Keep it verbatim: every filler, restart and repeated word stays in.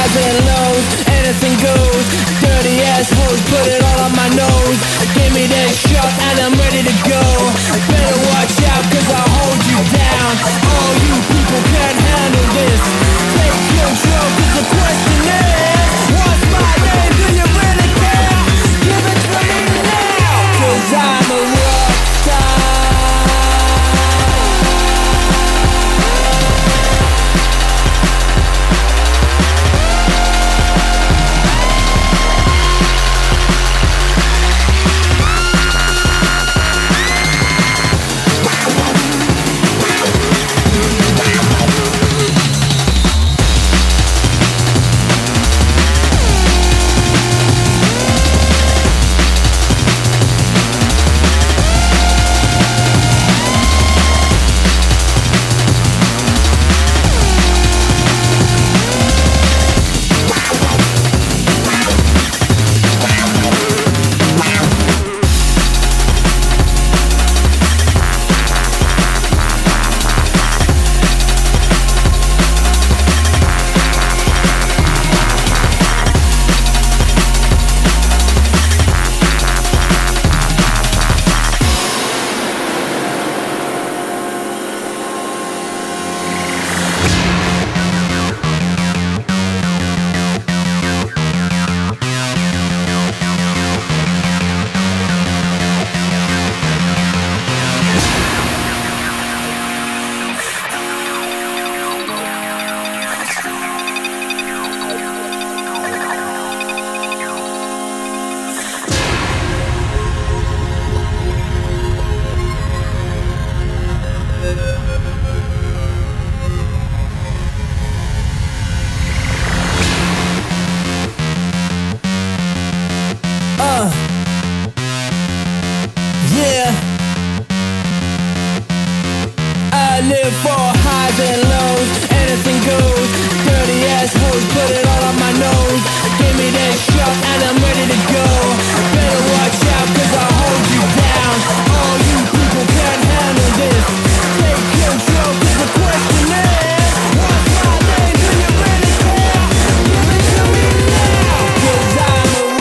highs and lows, anything goes. Dirty assholes, put it all on my nose. Give me that shot and I'm ready to go. Better watch out cause I'll hold you down. All you people can't handle this. Take control cause